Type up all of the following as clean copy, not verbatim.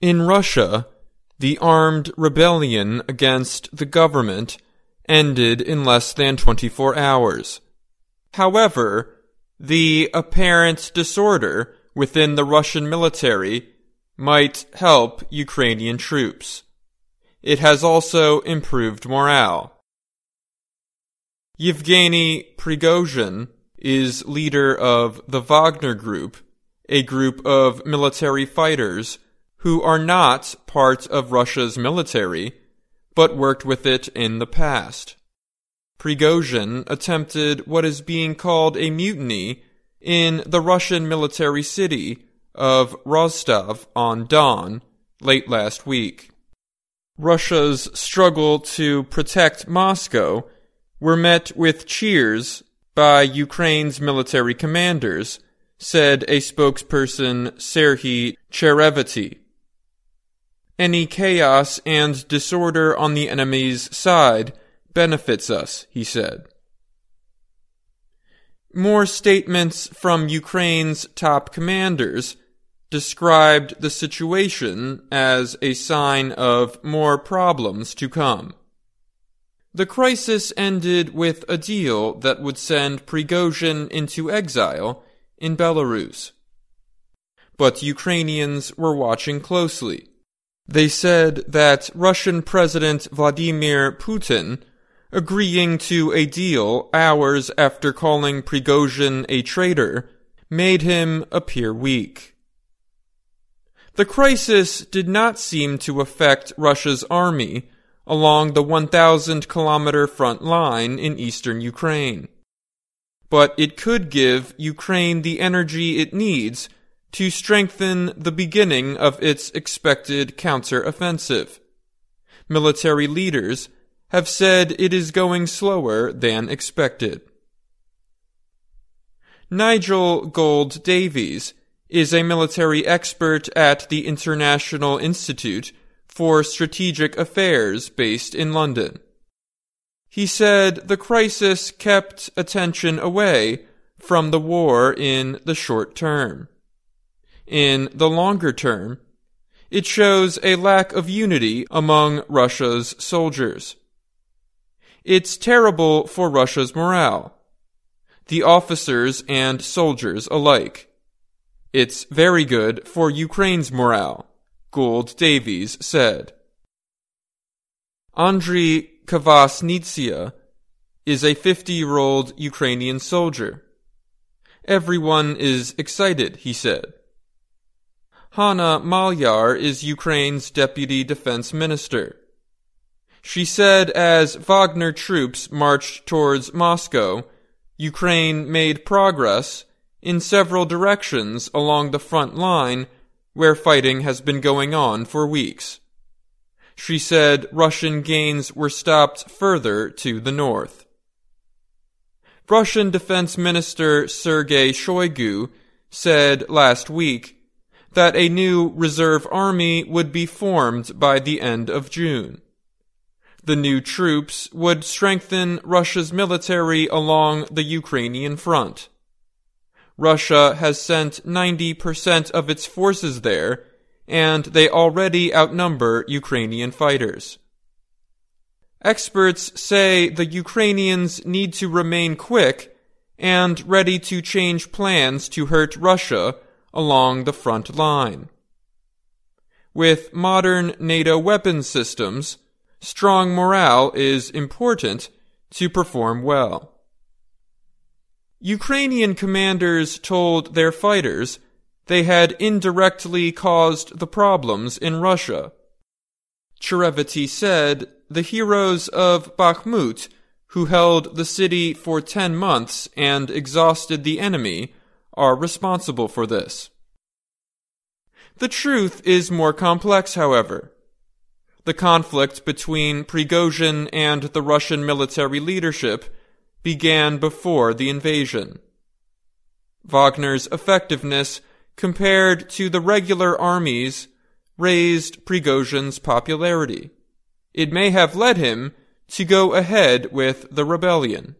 In Russia, the armed rebellion against the government ended in less than 24 hours. However, the apparent disorder within the Russian military might help Ukrainian troops. It has also improved morale. Yevgeny Prigozhin is leader of the Wagner Group, a group of military fighters who are not part of Russia's military, but worked with it in the past. Prigozhin attempted what is being called a mutiny in the Russian military city of Rostov-on-Don late last week. Russia's struggle to protect Moscow were met with cheers by Ukraine's military commanders, said a spokesperson Serhiy Cherevety. Any chaos and disorder on the enemy's side benefits us, he said. More statements from Ukraine's top commanders described the situation as a sign of more problems to come. The crisis ended with a deal that would send Prigozhin into exile in Belarus. But Ukrainians were watching closely. They said that Russian President Vladimir Putin, agreeing to a deal hours after calling Prigozhin a traitor, made him appear weak. The crisis did not seem to affect Russia's army along the 1,000-kilometer front line in eastern Ukraine. But it could give Ukraine the energy it needs to strengthen the beginning of its expected counter-offensive. Military leaders have said it is going slower than expected. Nigel Gold Davies is a military expert at the International Institute for Strategic Affairs based in London. He said the crisis kept attention away from the war in the short term. In the longer term, it shows a lack of unity among Russia's soldiers. It's terrible for Russia's morale, the officers and soldiers alike. It's very good for Ukraine's morale, Gold Davies said. Andriy Kvasnitsia is a 50-year-old Ukrainian soldier. Everyone is excited, he said. Hanna Malyar is Ukraine's deputy defense minister. She said as Wagner troops marched towards Moscow, Ukraine made progress in several directions along the front line where fighting has been going on for weeks. She said Russian gains were stopped further to the north. Russian Defense Minister Sergei Shoigu said last week that a new reserve army would be formed by the end of June. The new troops would strengthen Russia's military along the Ukrainian front. Russia has sent 90% of its forces there, and they already outnumber Ukrainian fighters. Experts say the Ukrainians need to remain quick and ready to change plans to hurt Russia along the front line. With modern NATO weapons systems, strong morale is important to perform well. Ukrainian commanders told their fighters they had indirectly caused the problems in Russia. Cherevety said the heroes of Bakhmut, who held the city for 10 months and exhausted the enemy, are responsible for this. The truth is more complex, however. The conflict between Prigozhin and the Russian military leadership began before the invasion. Wagner's effectiveness compared to the regular armies raised Prigozhin's popularity. It may have led him to go ahead with the rebellion.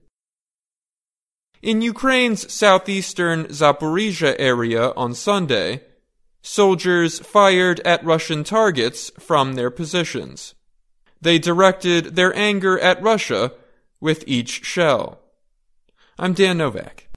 In Ukraine's southeastern Zaporizhzhia area on Sunday, Soldiers fired at Russian targets from their positions. They directed their anger at Russia with each shell. I'm Dan Novak.